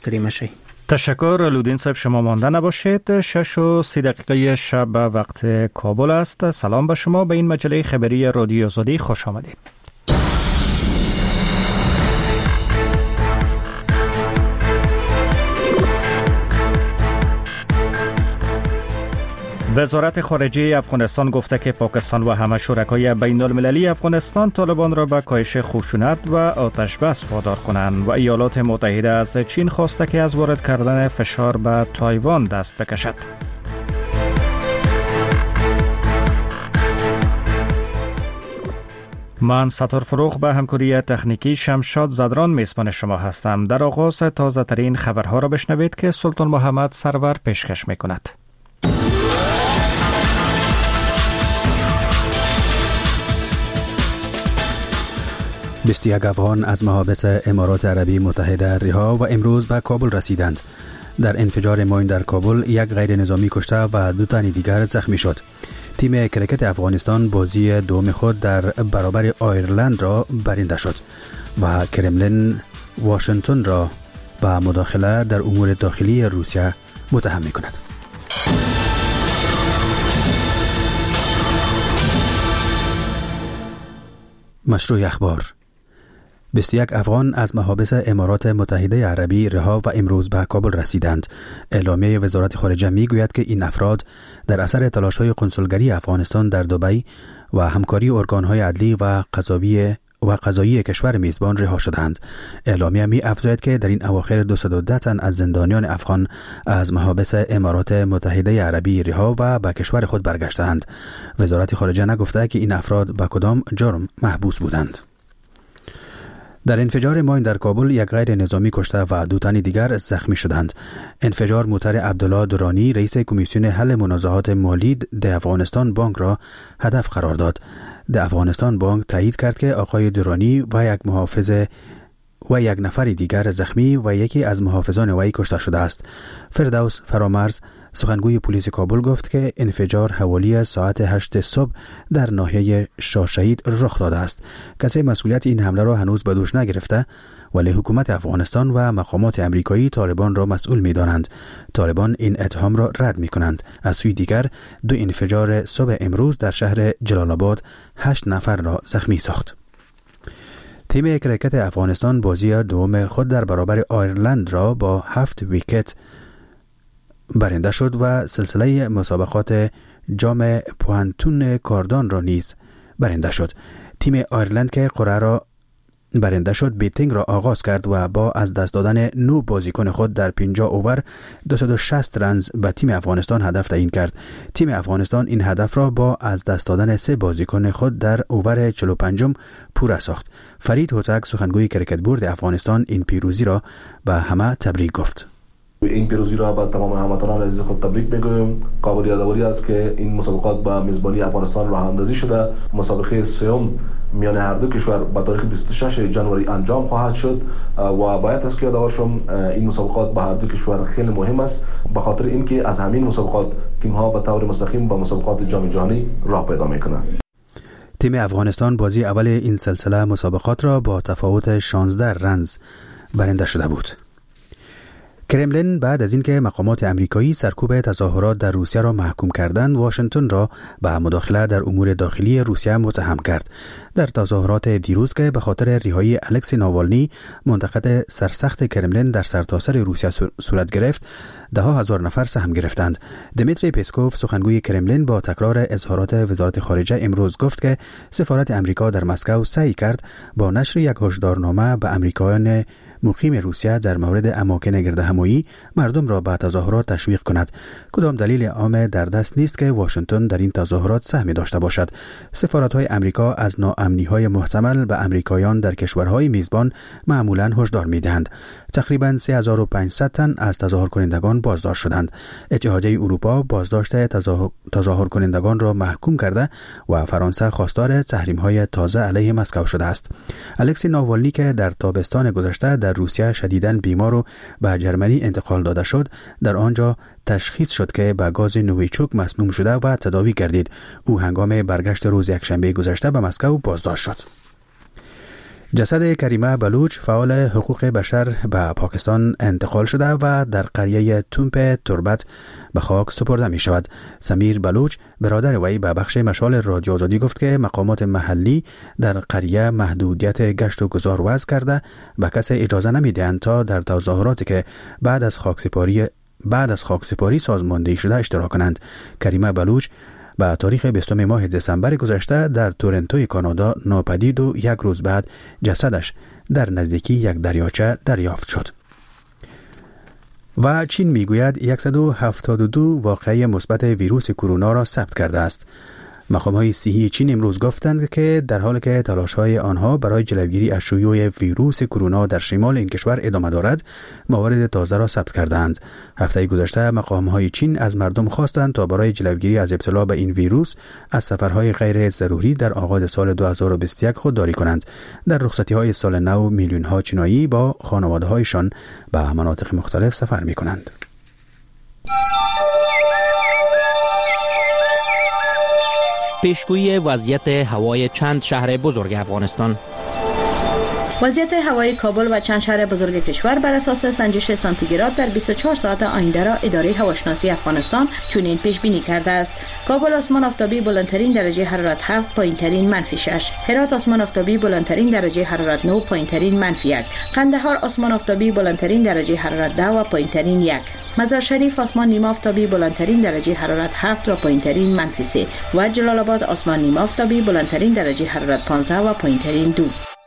کریمشی. تشکر لودین صاحب، شما مانده نباشید. 6:30 شب وقت کابل است. سلام به شما، به این مجله خبری رادیو آزادی خوش آمدید. وزارت خارجه افغانستان گفته که پاکستان و همه شرکای بین المللی افغانستان طالبان را به کاهش خشونت و آتش بس وادار کنند و ایالات متحده از چین خواسته که از وارد کردن فشار به تایوان دست بکشد. من ستار فروغ به همکاری تکنیکی شمشاد زدران میزبان شما هستم. در آغاز تازه ترین خبرها را بشنوید که سلطان محمد سرور پیشکش می کند. 21 افغان از محابس امارات عربی متحده رها و امروز به کابل رسیدند. در انفجار ماین در کابل یک غیر نظامی کشته و 2 تن دیگر زخمی شد. تیم کرکت افغانستان بازی دوم خود در برابر آیرلند را برنده شد و کرملین واشنگتن را به مداخله در امور داخلی روسیه متهم می کند. مشروع اخبار. 21 افغان از محابس امارات متحده عربی رها و امروز به کابل رسیدند. اعلامیه وزارت خارجه می گوید که این افراد در اثر تلاش‌های کنسولگری افغانستان در دبی و همکاری ارگان‌های عدلی و قضایی کشور میزبان رها شدند. اعلامیه می افزاید که در این اواخر 210 تن از زندانیان افغان از محابس امارات متحده عربی رها و به کشور خود برگشتند. وزارت خارجه نگفته که این افراد به کدام جرم محبوس بودند. در انفجار ماین در کابل یک غیر نظامی کشته و 2 تن دیگر زخمی شدند. انفجار موتر عبدالله درانی رئیس کمیسیون حل منازعات مالی ده افغانستان بانک را هدف قرار داد. ده افغانستان بانک تایید کرد که آقای درانی و یک محافظ و یک نفر دیگر زخمی و یکی از محافظان وی کشته شده است. فردوس فرامرز سخنگوی پلیس کابل گفت که انفجار حوالی ساعت 8 صبح در ناحیه شاه شهید رخ داده است. کسی مسئولیت این حمله را هنوز به دوش نگرفته، ولی حکومت افغانستان و مقامات امریکایی طالبان را مسئول می دانند. طالبان این اتهام را رد می کنند. از سوی دیگر 2 انفجار صبح امروز در شهر جلال آباد 8 نفر را زخمی ساخت. تیم کرکت افغانستان بازی دوم خود در برابر آیرلند را با 7 ویکت برنده شد و سلسله مسابقات جام پوهنتون کاردان را نیز برنده شد. تیم آیرلند که قرعه را برنده شد بیتینگ را آغاز کرد و با از دست دادن 9 بازیکن خود در 50 اوور 260 رنز به تیم افغانستان هدف تعیین کرد. تیم افغانستان این هدف را با از دست دادن 3 بازیکن خود در اوور 45 پوره ساخت. فرید هوتک سخنگوی کرکت بورد افغانستان این پیروزی را به همه تبریک گفت. این پیروزی را به تمام هموطنان عزیز خود تبریک میگویم. قابل یادآوری است که این مسابقات با میزبانی افغانستان راه اندازی شده. مسابقه سوم میان هر دو کشور به تاریخ 26 ژانویه انجام خواهد شد و باید است که یادآور شم این مسابقات به هر دو کشور خیلی مهم است، به خاطر اینکه از همین مسابقات تیم ها به طور مستقیم به مسابقات جام جهانی راه پیدا میکنند. تیم افغانستان بازی اول این سلسله مسابقات را با تفاوت 16 رنز برنده شده بود. کرملین بعد از اینکه مقامات امریکایی سرکوب تظاهرات در روسیه را محکوم کردند، واشنگتن را به مداخله در امور داخلی روسیه متهم کرد. در تظاهرات دیروز که به خاطر رهایی الکسی ناوالنی منتقد سرسخت کرملین در سرتاسر روسیه صورت گرفت، 10,000 نفر سهم گرفتند. دمیتری پسکوف سخنگوی کرملین با تکرار اظهارات وزارت خارجه امروز گفت که سفارت امریکا در مسکو سعی کرد با نشر یک هشدارنامه به امریکایان مقیم روسیه در مورد اماکن گردهمایی مردم را به تظاهرات تشویق کند. کدام دلیل عام در دست نیست که واشنگتن در این تظاهرات سهمی داشته باشد. سفارت‌های امریکا از ناامنی‌های محتمل به امریکایان در کشورهای میزبان معمولاً هشدار می‌دهند. تقریباً 3500 تن از تظاهرکنندگان بازداشت شدند. اتحادیه اروپا بازداشت تظاهرکنندگان را محکوم کرده و فرانسه خواستار تحریم‌های تازه علیه مسکو شده است. الکسی ناوالنی که در تابستان گذشته در روسیه شدیداً بیمار و به جرمنی انتقال داده شد، در آنجا تشخیص شد که به گاز نوویچوک مسموم شده و تداوی گردید. او هنگام برگشت روز یکشنبه گذشته به مسکو بازداشت شد. جسد کریمه بلوچ فعال حقوق بشر به پاکستان انتقال شده و در قریه تومپ تربت به خاک سپرده می شود. سمیر بلوچ برادر وی به بخش مشال رادیو آزادی گفت که مقامات محلی در قریه محدودیت گشت و گذار وضع کرده و کسی اجازه نمی دهند تا در تظاهراتی که بعد از خاکسپاری سازماندهی شده اشتراک کنند. کریمه بلوچ به تاریخ 20 ماه دسامبر گذشته در تورنتوی کانادا ناپدید و یک روز بعد جسدش در نزدیکی یک دریاچه دریافت شد. و چین میگوید 172 واقعه مثبت ویروس کرونا را ثبت کرده است. مقام‌های صحی چین امروز گفتند که در حالی که تلاش‌های آنها برای جلوگیری از شیوع ویروس کرونا در شمال این کشور ادامه دارد، موارد تازه را ثبت کردند. هفته گذشته مقام‌های چین از مردم خواستند تا برای جلوگیری از ابتلا به این ویروس از سفرهای غیر ضروری در آغاز سال 2021 خودداری کنند. در رخصتی‌های سال نو میلیون‌ها چینایی با خانواده‌هایشان به مناطق مختلف سفر می‌کنند. پیشگویی وضعیت هوای چند شهر بزرگ افغانستان. وضعیت هوای کابل و چند شهر بزرگ کشور بر اساس سنجش سانتیگراد در 24 ساعت آینده را اداره هواشناسی افغانستان چنین پیش بینی کرده است. کابل آسمان آفتابی بلندترین درجه حرارت 7، پایینترین منفی 6. هرات آسمان آفتابی بلندترین درجه حرارت 9، پایینترین منفی 1. قندهار آسمان آفتابی بلندترین درجه حرارت 10 و پایینترین 1. مزار شریف آسمان نیمه آفتابی بلندترین درجه حرارت 7 و پایینترین منفی 3 و جلال آباد آسمان نیمه آفتابی بلندترین درجه حرارت 15 و پایینترین 2.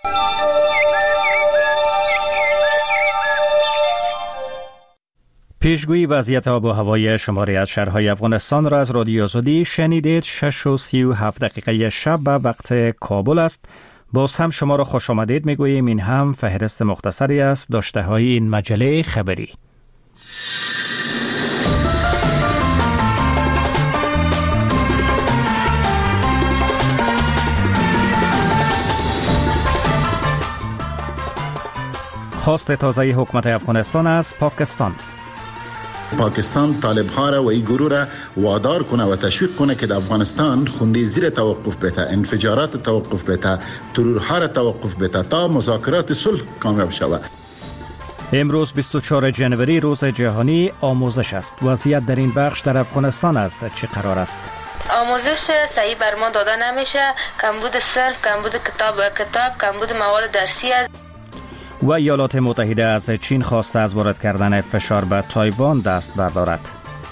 پیشگویی وضعیت آب و هوای شماری از شهرهای افغانستان را از رادیو آزادی شنیدید. 6:37 شب به وقت کابل است. باز هم شما را خوش آمدید میگوییم. این هم فهرست مختصری است داشته های این مجله خبری. خواست تازه حکومت افغانستان از پاکستان طالب‌ها را و این گروه را وادار کنه و تشویق کنه که در افغانستان خونده زیر توقف بده، انفجارات توقف بده، ترورها را توقف بده تا مذاکرات صلح کامیاب شود. امروز 24 جنوری روز جهانی آموزش است. وضعیت در این بخش در افغانستان است چه قرار است؟ آموزش صحیح بر ما داده نمیشه. کمبود صرف، کمبود کتاب، کمبود مواد درسی است. و ایالات متحده از چین خواسته از وارد کردن فشار به تایوان دست بردارد.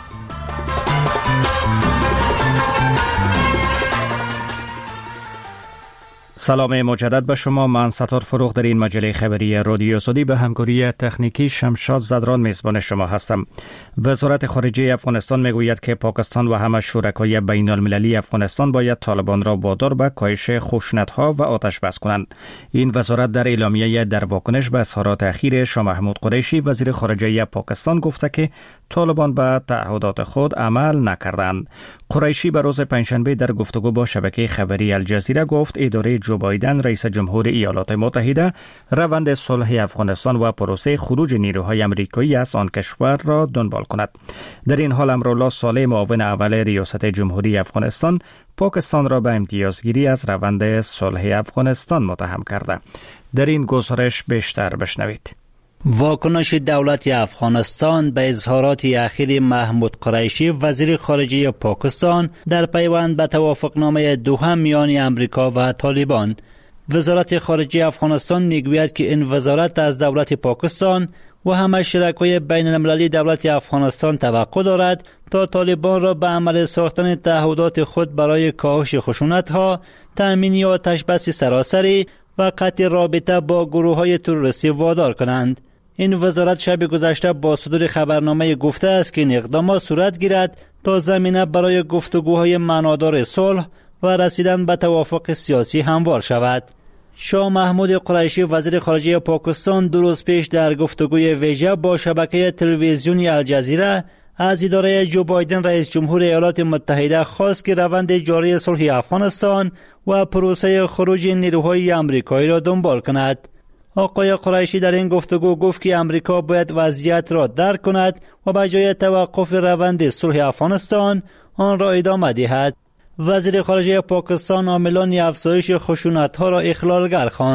سلام مجدد به شما. من ستار فروغ در این مجله خبری رادیو آزادی به همکاری تکنیکی شمشاد زدران میزبان شما هستم. وزارت خارجه افغانستان میگوید که پاکستان و همه شرکای بین المللی افغانستان باید طالبان را وادار به کاهش خشونت‌ها و آتش بس کنند. این وزارت در اعلامیه در واکنش به اظهارات اخیر شاه محمود قریشی وزیر خارجه پاکستان گفته که طالبان به تعهدات خود عمل نکردند. قریشی به روز پنجشنبه در گفتگو با شبکه خبری الجزیره گفت اداره جو بایدن رئیس جمهور ایالات متحده روند صلح افغانستان و پروسه خروج نیروهای آمریکایی از آن کشور را دنبال کند. در این حال امرالله صالح معاون اول ریاست جمهوری افغانستان پاکستان را به امتیازگیری از روند صلح افغانستان متهم کرده. در این گزارش بیشتر بشنوید. واکنش دولت افغانستان به اظهارات اخیر محمود قریشی وزیر خارجه پاکستان در پیوند به توافقنامه دوهم میان امریکا و طالبان. وزارت خارجه افغانستان میگوید که این وزارت از دولت پاکستان و همه شرکای بین المللی دولت افغانستان توقع دارد تا طالبان را به عمل ساختن تعهدات خود برای کاهش خشونت‌ها، تأمین آتش بس سراسری و قطع رابطه با گروه‌های تروریستی وادار کنند. این وزارت شب گذشته با صدور خبرنامه گفته است که این اقدامات صورت گیرد تا زمینه برای گفتگوهای معنادار صلح و رسیدن به توافق سیاسی هموار شود. شاه محمود قریشی وزیر خارجه پاکستان 2 روز پیش در گفتگوی ویژه با شبکه تلویزیونی الجزیره از اداره جو بایدن رئیس جمهور ایالات متحده خواست که روند جاری صلح افغانستان و پروسه خروج نیروهای آمریکایی را دنبال کند. آقای قریشی در این گفتگو گفت که امریکا باید وضعیت را درک کند و به جای توقف روند صلح افغانستان آن را ادامه دهد. وزیر خارجه پاکستان عاملان افزایش خشونت‌ها را اخلالگر خواند.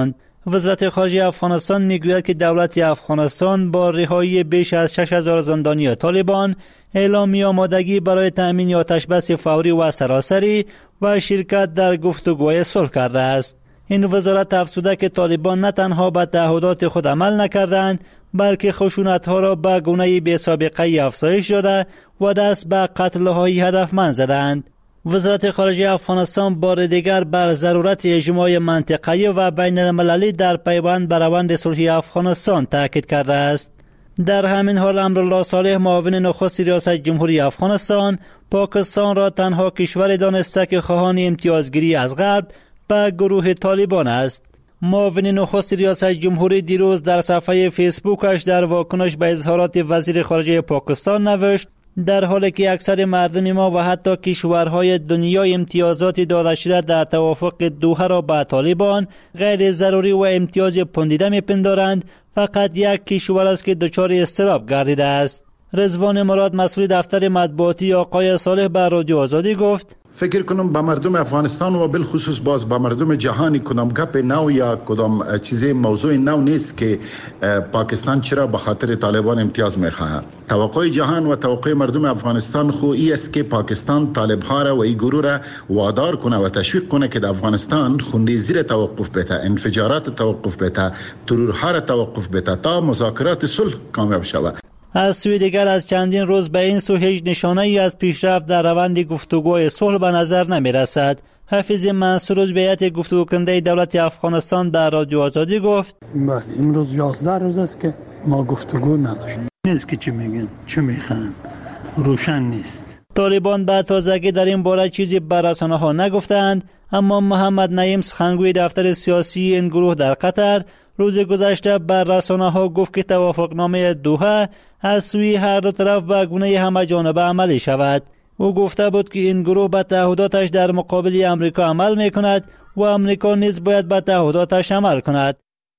وزارت خارجه افغانستان میگوید که دولت افغانستان با رهایی بیش از 6000 زندانی طالبان اعلامی آمادگی برای تأمین آتشبس فوری و سراسری و شرکت در گفتگوهای صلح کرده است. این وزارت افزوده که طالبان نه تنها به تعهدات خود عمل نکردند بلکه خشونت‌ها را به گونه بی‌سابقه افزایش داده و دست به قتل‌های هدفمند زدند. وزارت خارجه افغانستان بار دیگر بر ضرورت اجماع منطقه‌ای و بین المللی در پیوند به روند صلحی افغانستان تاکید کرده است. در همین حال امرالله صالح معاون نخست ریاست جمهوری افغانستان پاکستان را تنها کشور دانسته که خواهان امتیازگیری از غرب به گروه طالبان است. معاون نخست ریاست جمهوری دیروز در صفحه فیسبوکش در واکنش به اظهارات وزیر خارجه پاکستان نوشت در حالی که اکثر مردم ما و حتی کشورهای دنیا امتیازات داده شده در توافق دوحه را به طالبان غیر ضروری و امتیاز پندیده می‌پندارند، فقط یک کشور است که دچار اضطراب گردیده است. رضوان مراد مسئول دفتر مطبوعاتی آقای صالح به رادیو آزادی گفت فکر کنم به مردم افغانستان و بالخصوص باز به مردم جهانی کدام گپ نو یا کدام چیز موضوع نو نیست که پاکستان چرا به خاطر طالبان امتیاز میخواهد. توقع جهان و توقع مردم افغانستان خو ای است که پاکستان طالب‌ها را و این گروه را وادار کنه و تشویق کنه که در افغانستان خونده زیر توقف بده، انفجارات توقف بده، ترورها را توقف بده تا مذاکرات صلح کامیاب شود. از سوی دیگر از چندین روز به این سو هیچ نشانه ای از پیشرفت در روند گفتگوهای صلح به نظر نمی رسد. حافظ منصور عضو هیئت گفتگو کننده دولت افغانستان در رادیو آزادی گفت امروز 11 روز است که ما گفتگو نداشتیم. نیست که چی میگن چی میخوان روشن نیست. طالبان به تازگی در این باره چیزی به رسانه‌ها نگفتند، اما محمد نعیم سخنگوی دفتر سیاسی این گروه در قطر روز گذشته بر رسانه‌ها گفت که توافقنامه دوحه از سوی هر دو طرف به گونه همه‌جانبه عملی شود. او گفته بود که این گروه به تعهداتش در مقابل امریکا عمل می‌کند و امریکا نیز باید به تعهداتش عمل کند.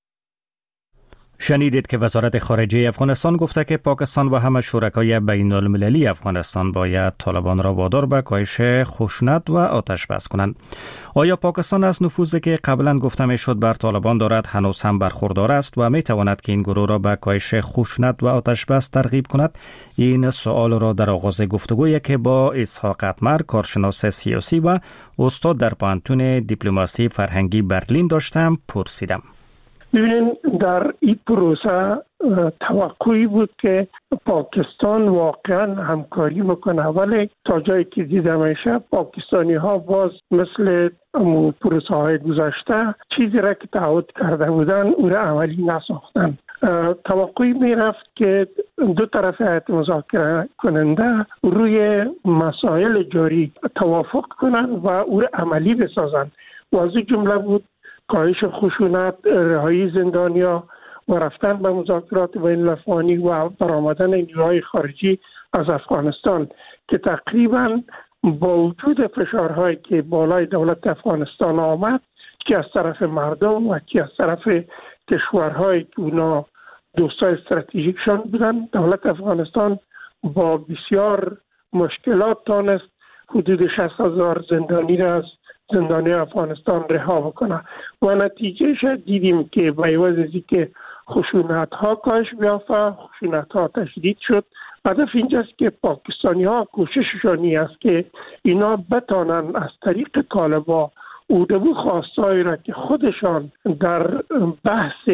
شنیدید که وزارت خارجه افغانستان گفته که پاکستان و همه شرکای بین المللی افغانستان باید طالبان را وادار به کاهش خشونت و آتش بس کنند. آیا پاکستان از نفوذی که قبلا گفته میشد بر طالبان دارد هنوز هم برخوردار است و می تواند که این گروه را به کاهش خشونت و آتش بس ترغیب کند؟ این سوال را در آغاز گفتگویی که با اسحاق اتمر کارشناس سیاسی و استاد در پوهنتون دیپلماسی فرهنگی برلین داشتم پرسیدم. ببینید در این پروسه توقعی بود که پاکستان واقعا همکاری میکنه، ولی تا جایی که دیده میشه پاکستانی ها باز مثل پروسه های گذشته چیزی را که تعهد کرده بودن او را عملی نساختن. توقعی میرفت که دو طرف هیئت مذاکره کننده روی مسائل جاری توافق کنند و او را عملی بسازند و از این جمله بود کاهش خشونت، رهایی زندانیا و رفتن به مذاکرات بین الافغانی و برآمدن نیروهای خارجی از افغانستان که تقریبا با وجود فشارهایی که بالای دولت افغانستان آمد که از طرف مردم و که از طرف کشورهایی که اونا دوستای استراتژیکشان بودن، دولت افغانستان با بسیار مشکلات تانست حدود 60,000 زندانی را از زندانی افغانستان رها بکنه و نتیجهش دیدیم که به عوض از اینکه خشونت ها کاهش بیافته، خشونت ها تشدید شد. هدف اینجاست که پاکستانی ها کوشششانی است که اینا بتانن از طریق طالبان اودبو خواستایی را که خودشان در بحث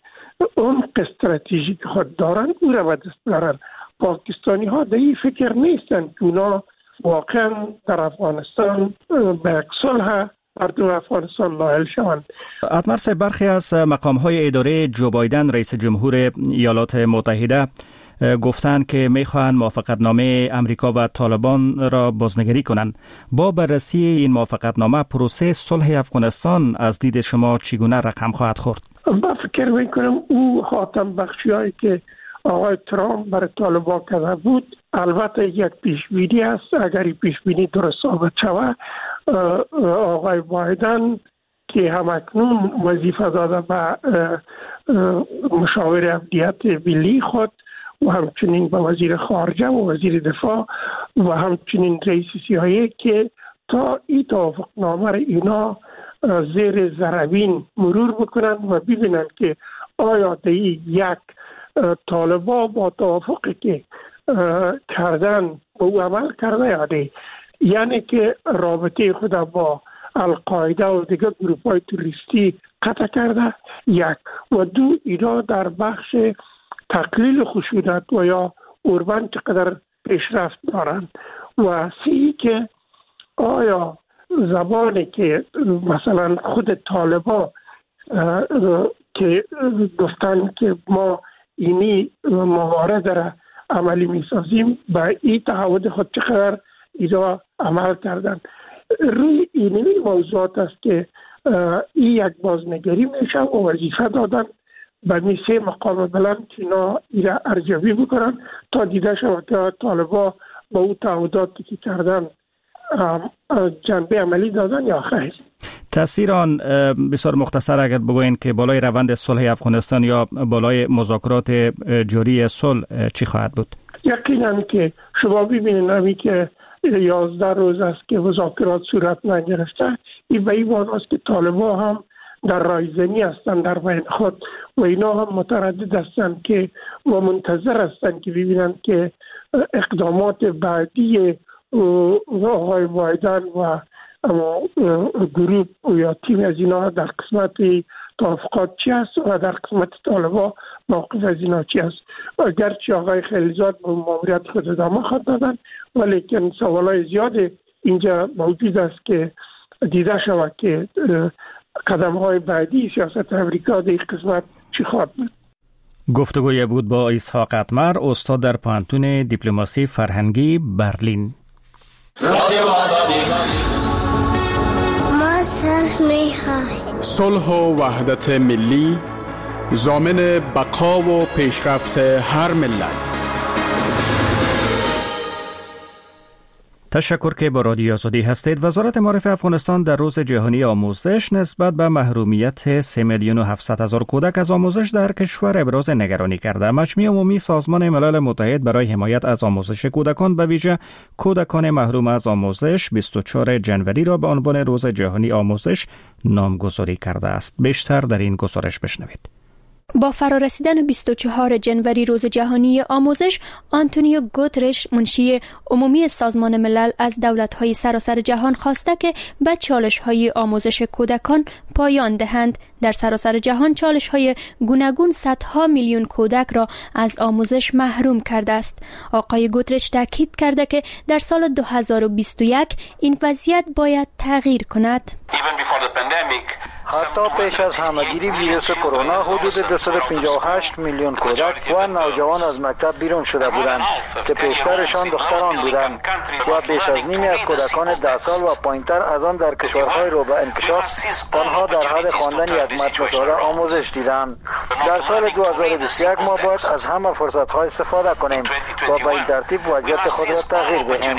عمق استراتژیک خود دارن او را به دست دارن. پاکستانی ها در این فکر نیستن که اونا واقعا در افغانستان به یک صلح مردم افغانستان نائل شوند. اتمر صاحب، برخی از مقام‌های اداره جو بایدن رئیس جمهور ایالات متحده گفتند که می‌خواهند موافقتنامه امریکا و طالبان را بازنگری کنند. با بررسی این موافقتنامه پروسه صلح افغانستان از دید شما چگونه رقم خواهد خورد؟ من فکر می‌کنم او حاتم بخشی‌هایی که آقای ترامپ برای طالبان کرده بود البته یک پیشبینی است. اگر این پیشبینی درست ثابت شود آقای بایدن که همکنون وظیفه داده به مشاور امنیت ملی خود و همچنین به وزیر خارجه و وزیر دفاع و همچنین رئیس CIA که تا این توافقنامه را اینا زیر ذره‌بین مرور بکنن و ببینن که آیا دی یک طالبا با توافقی که کردن با او عمل کرده یا دی، یعنی که رابطه خود با القاعده و دیگر گروه‌های تروریستی قطع کرده، یک، و دو، اینا در بخش تقلیل خشونت و یا اوربن چقدر پیشرفت دارند، و سی که آیا زبانی که مثلا خود طالبا که گفتن که ما اینی موارد را عملی میسازیم به این تعهد خود چقدر اینا عمل کردن. روی اینی موضوعات است که این یک بازنگری میشه و وظیفه دادن به میسه مقام بلند که اینا اینا ارزیابی بکنن تا دیده شود که طالبا با او تعهداتی که کردن جنبه عملی دادن یا خیر. تأثیر آن بسیار مختصر اگر بگوین که بالای روند صلح افغانستان یا بالای مذاکرات جاری صلح چی خواهد بود؟ یقینا که شما ببینید همی که 11 روز است که مذاکرات صورت نگرفته، این به این معنی است که طالبان هم در رایزنی هستند در بین خود و اینا هم متردد هستند که و منتظر هستند که ببینند که اقدامات بعدی آقای بایدن و گروه یا تیم از اینا در قسمت توافقات چی است و در قسمت طالبان موقف از اینا چی است. اگرچه آقای خلیلزاد به ماموریت خود ادامه خواهد دادن، ولیکن سوالای زیاد اینجا موجود است که دیده شود که قدم های بعدی سیاست امریکا در این قسمت چی خواهد بود. گفتگوی بود با اسحاق اتمر، استاد در پانتون دیپلماسی فرهنگی برلین. صلح و وحدت ملی ضامن بقا و پیشرفت هر ملت. تشکر که با رادیو آزادی هستید. وزارت معارف افغانستان در روز جهانی آموزش نسبت به محرومیت 3,700,000 کودک از آموزش در کشور ابراز نگرانی کرده. مجمع عمومی سازمان ملل متحد برای حمایت از آموزش کودکان به ویژه کودکان محروم از آموزش 24 جنوری را به عنوان روز جهانی آموزش نامگذاری کرده است. بیشتر در این گزارش بشنوید. با فرارسیدن 24 جنوری روز جهانی آموزش، آنتونیو گوترش منشی عمومی سازمان ملل از دولت‌های سراسر جهان خواسته که به چالش‌های آموزش کودکان پایان دهند. در سراسر جهان چالش‌های گوناگون صدها میلیون کودک را از آموزش محروم کرده است. آقای گوترش تاکید کرده که در سال 2021 این وضعیت باید تغییر کند. حتی پیش از همه‌گیری ویروس کرونا حدود 258 میلیون کودک و نوجوان از مکتب بیرون شده بودند که بیشترشان دختران بودند و بیش از نیمی از کودکان 10 سال و پایینتر از آن در کشورهای رو به انکشاف آنها در حد خواندن یک متن ساده آموزش دیدند. در سال 2021 ما باید از همه فرصت‌ها استفاده کنیم و به این ترتیب وضعیت خود را تغییر دهیم.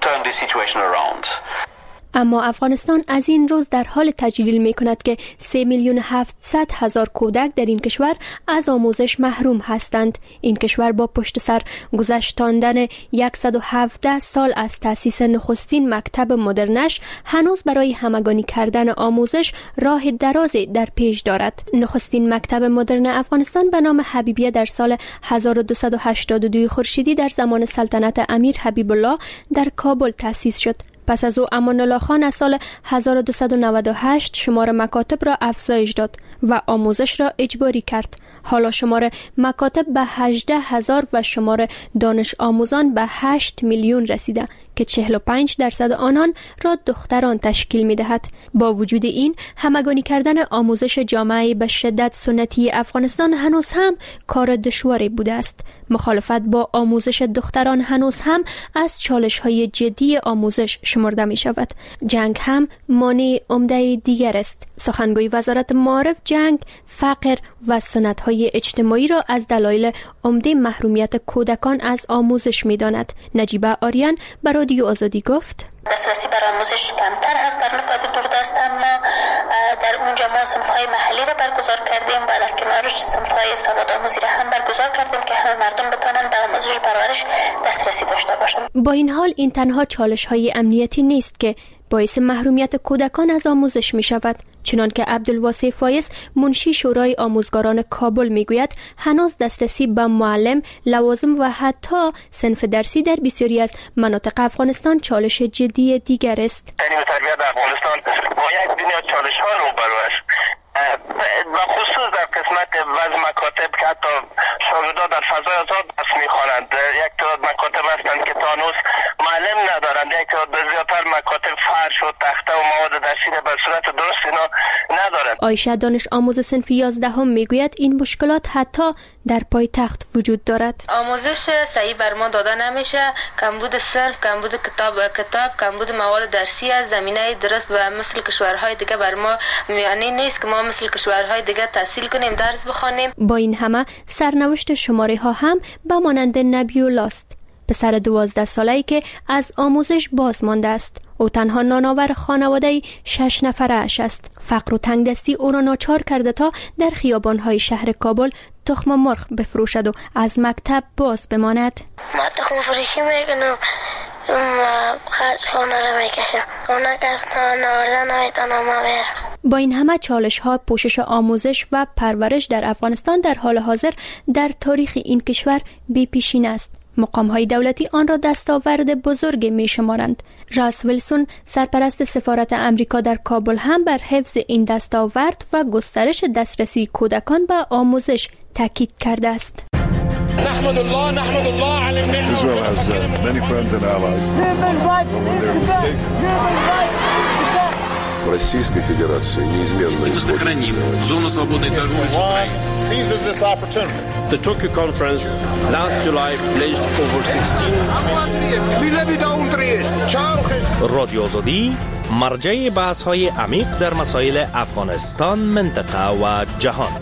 اما افغانستان از این روز در حال تجلیل می کند که 3,700,000 کودک در این کشور از آموزش محروم هستند. این کشور با پشت سر گذشتاندن 117 سال از تأسیس نخستین مکتب مدرنش هنوز برای همگانی کردن آموزش راه درازی در پیش دارد. نخستین مکتب مدرن افغانستان به نام حبیبیه در سال 1282 خورشیدی در زمان سلطنت امیر حبیب الله در کابل تأسیس شد. پس از او امان الله خان از سال 1298 شمار مکاتب را افزایش داد و آموزش را اجباری کرد. حالا شمار مکاتب به 18,000 و شمار دانش آموزان به 8 میلیون رسیده که 45% آنان را دختران تشکیل می دهد. با وجود این، همگانی کردن آموزش جامعه به شدت سنتی افغانستان هنوز هم کار دشواری بوده است. مخالفت با آموزش دختران هنوز هم از چالش‌های جدی آموزش شمرده می شود. جنگ هم مانع عمده دیگر است. سخنگوی وزارت معارف جنگ، فقر و سنت‌های اجتماعی را از دلایل عمده محرومیت کودکان از آموزش می داند. نجیبه آریان بر رادیو آزادی گفت: دسترسی بر آموزش کمتر است در نقاط دوردست، اما در اونجا ما صنف‌های محلی را برگزار کردیم و در کنارش صنف‌های سوادآموزی را هم برگزار کردیم که همه مردم بتوانند به آموزش پرورش دسترسی داشته باشند. با این حال این تنها چالش‌های امنیتی نیست که باعث محرومیت کودکان از آموزش می شود. چنانکه عبدالواسع فایز منشی شورای آموزگاران کابل میگوید هنوز دسترسی به معلم، لوازم و حتی صنف درسی در بسیاری از مناطق افغانستان چالش جدی دیگر است. تربیت در افغانستان با یک دنیا چالش ها روبرو است. و خصوص در قسمت بعض مکاتب که حتی شاگردان در فضای آزاد درس میخوانند. یک تعداد مکاتب هستند که تا هنوز معلم ندارند. یک تعداد زیادتر مکاتب فرش و تخته و مواد درسی به صورت درست اینا ندارند. عایشه دانش آموز صنف 11 میگوید این مشکلات حتی در پایتخت وجود دارد. آموزش صحیح بر ما داده نمیشه. کمبود صنف، کمبود کتاب، کمبود مواد درسی از زمینه درست و مثل کشورهای دیگه بر ما یعنی نیست که ما مثل کشورهای دیگه تحصیل کنیم، درس بخوانیم. با این همه سرنوشت شماره ها هم به مانند نبیولا است، پسر 12 ساله‌ای که از آموزش باز مانده است. او تنها نانآور خانواده 6 نفره اش است. فقر و تنگدستی او را ناچار کرده تا در خیابان‌های شهر کابل تخم مرغ بفروشد و از مکتب باز بماند. ما تخم فروشی میکنم، خرج خانه را میکشم، خانه کس نوردن نمیتونم برم. با این همه چالش ها، پوشش آموزش و پرورش در افغانستان در حال حاضر در تاریخ این کشور بی پیشین است. مقام های دولتی آن را دستاورد بزرگ می شمارند. راس ویلسون، سرپرست سفارت امریکا در کابل، هم بر حفظ این دستاورد و گسترش دسترسی کودکان به آموزش تاکید کرده است. نحمد الله علی النعمة. Israel has many friends and allies. When they're mistaken. В Российской Федерации неизменно сохраним зону свободной торговли с Украиной. Seizes this opportunity. The Tokyo conference last July pledged over 16. رادیو آزادی مرجع بحث‌های عمیق در مسائل افغانستان، منطقه و جهان.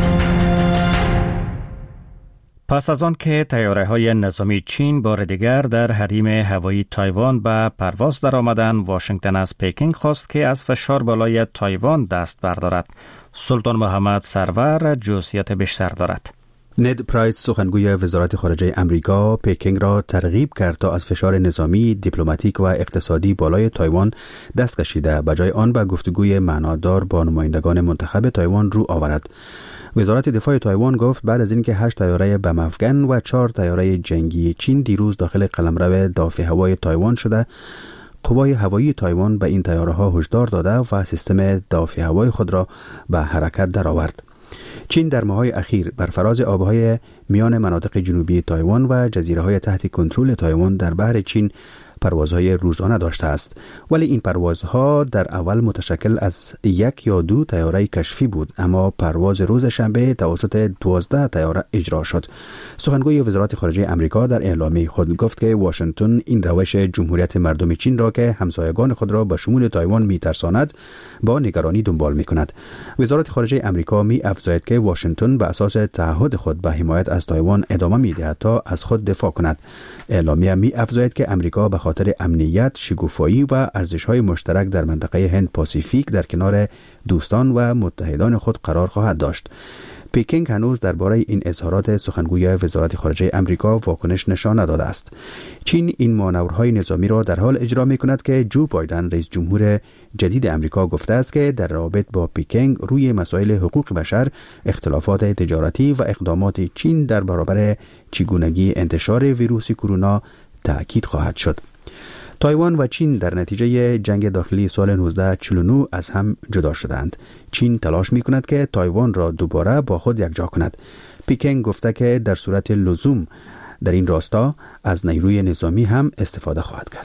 پس از آن که طیاره‌های نظامی چین بار دیگر در حریم هوایی تایوان به پرواز درآمدند، واشنگتن از پکینگ خواست که از فشار بالای تایوان دست بردارد. سلطان محمد سرور جزئیات بیشتر دارد. ند پرایس، سخنگوی وزارت خارجه امریکا، پکینگ را ترغیب کرد تا از فشار نظامی، دیپلماتیک و اقتصادی بالای تایوان دست کشیده، بجای آن به گفتگوی معنادار با نمایندگان منتخب تایوان رو آورد. وزارت دفاع تایوان گفت بعد از اینکه 8 طیاره بم افغان و 4 طیاره جنگی چین دیروز داخل قلمرو دافع هوای تایوان شده، قوای هوایی تایوان به این طیاره‌ها هشدار داده و سیستم دافع هوای خود را به حرکت درآورد. چین در ماه‌های اخیر بر فراز آبهای میان مناطق جنوبی تایوان و جزیره‌های تحت کنترل تایوان در بحر چین پروازهای روزانه داشته است، ولی این پروازها در اول متشکل از 1 یا 2 طیاره کشفی بود، اما پرواز روز شنبه توسط 12 طیاره اجرا شد. سخنگوی وزارت خارجه امریکا در اعلامیه خود گفت که واشنگتن این روش جمهوریت مردم چین را که همسایگان خود را به شمول تایوان می‌ترساند با نگرانی دنبال می‌کند. وزارت خارجه امریکا می‌افزاید که واشنگتن به اساس تعهد خود به حمایت از تایوان ادامه می‌دهد تا از خود دفاع کند. اعلامیه می‌افزاید که امریکا به خاطر امنیت، شکوفایی و ارزش‌های مشترک در منطقه هند پاسیفیک در کنار دوستان و متحدان خود قرار خواهد داشت. پکینگ هنوز درباره این اظهارات سخنگوی وزارت خارجه امریکا واکنش نشان نداده است. چین این مانورهای نظامی را در حال اجرا می‌کند که جو بایدن رئیس جمهور جدید امریکا گفته است که در رابطه با پکینگ روی مسائل حقوق بشر، اختلافات تجارتی و اقدامات چین در برابر چگونگی انتشار ویروس کرونا تأکید خواهد شد. تایوان و چین در نتیجه جنگ داخلی سال 1949 از هم جدا شدند. چین تلاش می کند که تایوان را دوباره با خود یکجا کند. پکینگ گفته که در صورت لزوم در این راستا از نیروی نظامی هم استفاده خواهد کرد.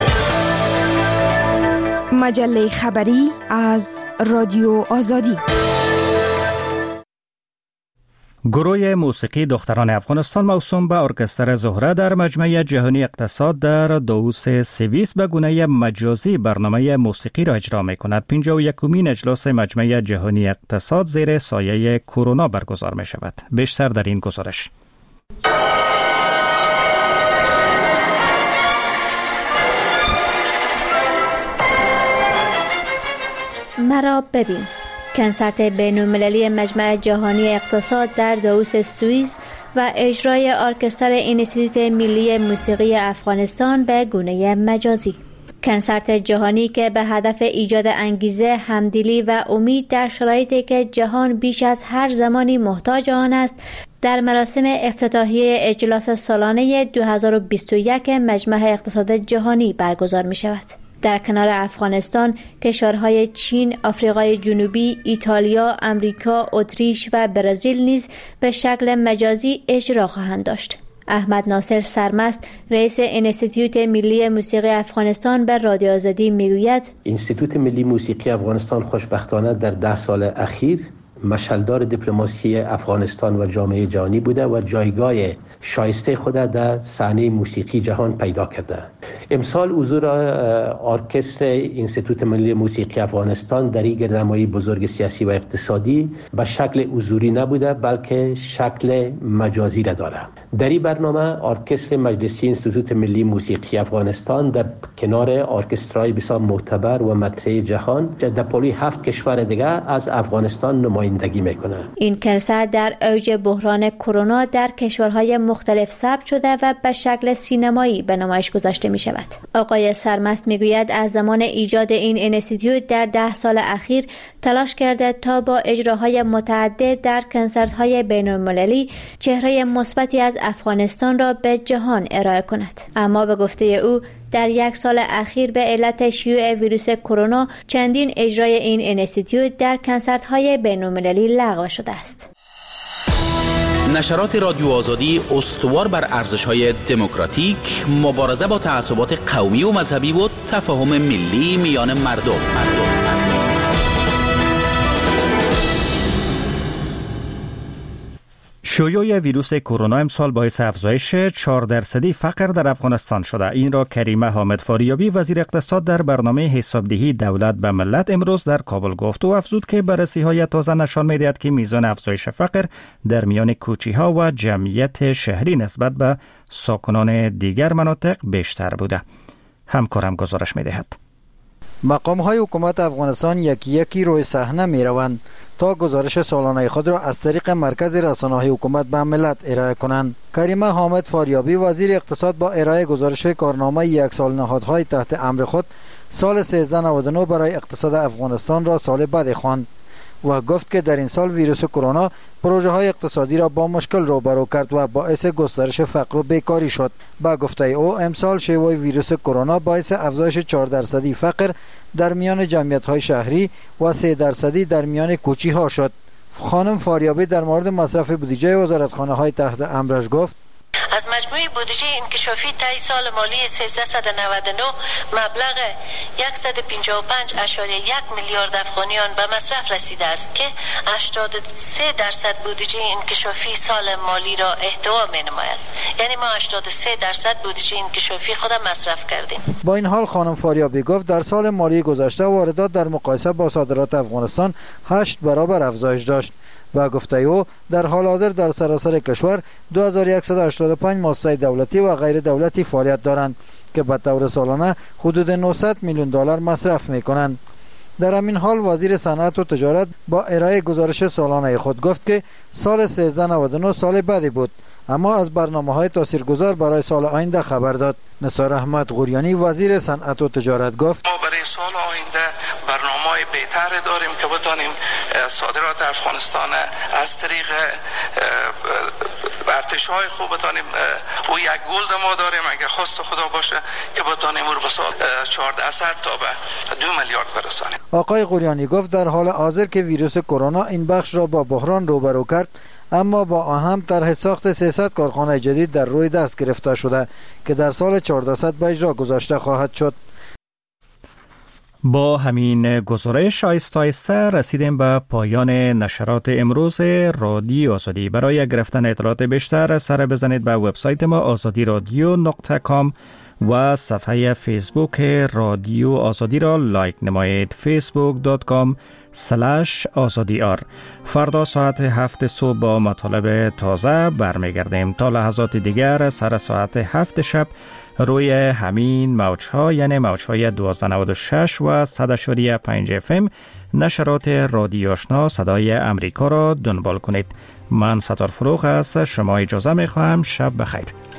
مجله خبری از رادیو آزادی. گروه موسیقی دختران افغانستان موسوم به ارکستر زهره در مجمع جهانی اقتصاد در داووس سوئیس به گونه مجازی برنامه موسیقی را اجرا می کند. 51مین اجلاس مجمع جهانی اقتصاد زیر سایه کرونا برگزار می شود. بیشتر در این گزارش. مرا ببین، کنسرت بین‌المللی مجمع جهانی اقتصاد در داووس سوئیس و اجرای ارکستر انستیتوت ملی موسیقی افغانستان به گونه مجازی. کنسرت جهانی که به هدف ایجاد انگیزه، همدلی و امید در شرایطی که جهان بیش از هر زمانی محتاج آن است، در مراسم افتتاحیه اجلاس سالانه 2021 مجمع اقتصاد جهانی برگزار می شود. در کنار افغانستان، کشورهای چین، آفریقای جنوبی، ایتالیا، امریکا، اتریش و برزیل نیز به شکل مجازی اجرا خواهند داشت. احمد ناصر سرمست، رئیس انستیتوت ملی موسیقی افغانستان، به رادیو آزادی میگوید: انستیتوت ملی موسیقی افغانستان خوشبختانه در 10 سال اخیر مشعلدار دیپلماسی افغانستان و جامعه جهانی بوده و جایگاه شایسته خود در صحنه موسیقی جهان پیدا کرده. امسال حضور ارکستر انستیتوت ملی موسیقی افغانستان در این گردنمایی بزرگ سیاسی و اقتصادی به شکل حضوری نبوده بلکه شکل مجازی را داره. در این برنامه ارکستر مجلسی انستیتوت ملی موسیقی افغانستان در کنار ارکسترهای بسیار معتبر و مطرح جهان در پای 7 کشور دیگه از افغانستان نمایندگی میکنه. این کنسرت در اوج بحران کرونا در کشورهای مختلف ثبت شده و به شکل سینمایی به نمایش گذاشته می شود. آقای سرمست میگوید از زمان ایجاد این انستیتوت در 10 سال اخیر تلاش کرده تا با اجراهای متعدد در کنسرت‌های بین‌المللی چهره مثبتی از افغانستان را به جهان ارائه کند. اما به گفته او در 1 سال اخیر به علت شیوع ویروس کرونا چندین اجرای این انستیتوت در کنسرت‌های بین‌المللی لغو شده است. نشرات رادیو آزادی استوار بر ارزش‌های دموکراتیک، مبارزه با تعصبات قومی و مذهبی و تفاهم ملی میان مردم. شیوع ویروس کرونا امسال باعث افزایش 4% فقر در افغانستان شده. این را کریمه حامد فاریابی، وزیر اقتصاد، در برنامه حسابدهی دولت به ملت امروز در کابل گفت و افزود که بررسی‌های تازه نشان می‌دهد که میزان افزایش فقر در میان کوچی‌ها و جمعیت شهری نسبت به ساکنان دیگر مناطق بیشتر بوده. همکارم گزارش می‌دهد. مقام‌های حکومت افغانستان یکی روی صحنه می‌روند تا گزارش سالانه خود را از طریق مرکز رسانه‌های حکومت به ملت ارائه کنند. کریمه حامد فاریابی، وزیر اقتصاد، با ارائه گزارش کارنامه 1 سال نهادهای تحت امر خود سال 1399 برای اقتصاد افغانستان را سال بد خواند و گفت که در این سال ویروس کرونا پروژه‌های اقتصادی را با مشکل روبرو کرد و باعث گسترش فقر و بیکاری شد. با گفته او امسال شیوع ویروس کرونا باعث افزایش 4% فقر در میان جمعیت‌های شهری و 3% در میان کوچی‌ها شد. خانم فاریابی در مورد مصرف بودجه وزارتخانه‌های تحت امرش گفت: از مجموع بودجه انکشافی طی سال مالی 1399 مبلغ 155.1 میلیارد افغانیان به مصرف رسیده است که 83% بودجه انکشافی سال مالی را احتوا می‌نماید. یعنی ما 83% بودجه انکشافی خود مصرف کردیم. با این حال خانم فاریابی گفت در سال مالی گذشته واردات در مقایسه با صادرات افغانستان 8 برابر افزایش داشت. و گفته او در حال حاضر در سراسر کشور 2185 مؤسسه دولتی و غیر دولتی فعالیت دارند که به طور سالانه حدود 900 میلیون دلار مصرف می‌کنند. در همین حال وزیر صنعت و تجارت با ارائه گزارش سالانه خود گفت که سال 1399 سال بدی بود، اما از برنامه‌های تاثیرگذار برای سال آینده خبر داد. نثار احمد غوریانی، وزیر صنعت و تجارت گفت: ما برای سال آینده برنامه‌های بهتری داریم که بتونیم صادرات افغانستان از طریق ارتش‌های خوب بتونیم او یک گلد ما داریم اگه خواست خدا باشه که بتونیم او رو به سال 14 تا به 2 میلیارد برسانیم. آقای غوریانی گفت در حال حاضر که ویروس کرونا این بخش را با بحران روبرو کرد، اما با آن هم طرح ساخت 300 کارخانه جدید در روی دست گرفته شده که در سال 1400 به اجرا گذاشته خواهد شد. با همین گزارش آهسته رسیدیم به پایان نشرات امروز رادیو آزادی. برای گرفتن اطلاعات بیشتر سر بزنید به وبسایت ما azadiradyo.com و صفحه فیسبوک رادیو آزادی را لایک نمایید، facebook.com/azadiar. فردا ساعت 7 صبح با مطالب تازه برمیگردیم. تا لحظات دیگر سر ساعت 7 شب روی همین موج‌ها، یعنی موج‌های 1296 و 100.5 FM نشرات رادیو آشنا صدای امریکا را دنبال کنید. من ستار فروغ از شما اجازه می‌خواهم. شب بخیر.